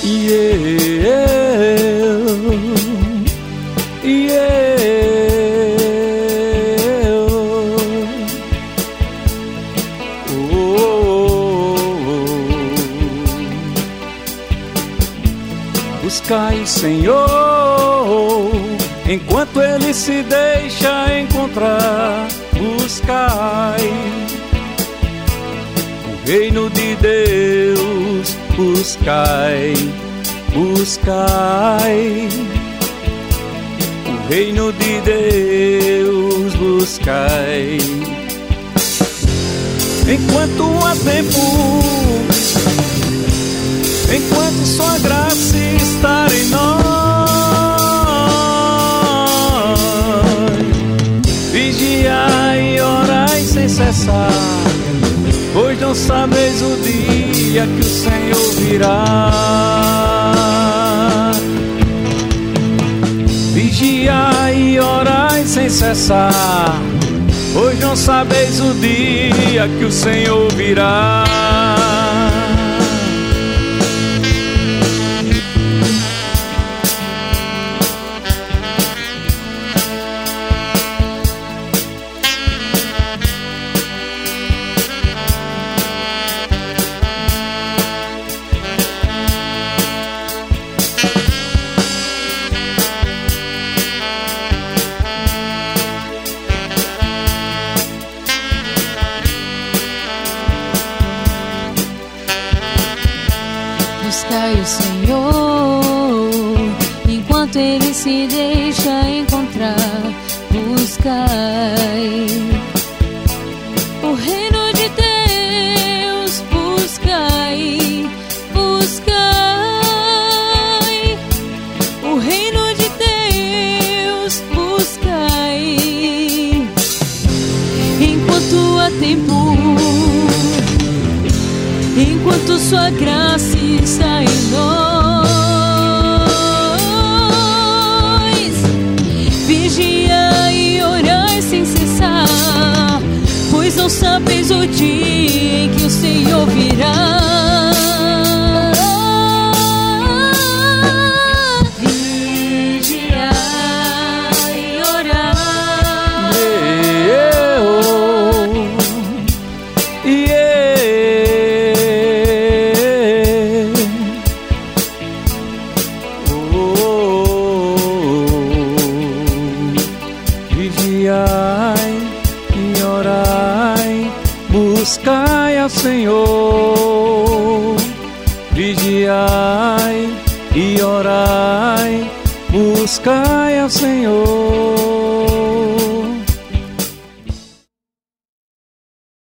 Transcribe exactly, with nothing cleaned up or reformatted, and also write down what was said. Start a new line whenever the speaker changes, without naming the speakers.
E eu, e eu, oh, oh, oh. Buscai, Senhor, enquanto Ele se deixa encontrar. Buscai o reino de Deus, buscai, buscai o reino de Deus, buscai. Enquanto há tempo, enquanto sua graça está em nós, vigiai e orai sem cessar, pois não sabeis o dia que o Senhor virá. Vigiai e orai sem cessar, pois não sabeis o dia que o Senhor virá.
Buscai o Senhor, enquanto Ele se deixa encontrar. Buscai o reino de Deus, buscai, buscai o reino de Deus, buscai, enquanto há tempo, enquanto sua graça está em nós. Vigiai e orai sem cessar, pois não sabeis o dia em que o Senhor virá. Vigiai e orai.
E eu, vigiai e orai, buscai ao Senhor. Vigiai e orai, buscai ao Senhor.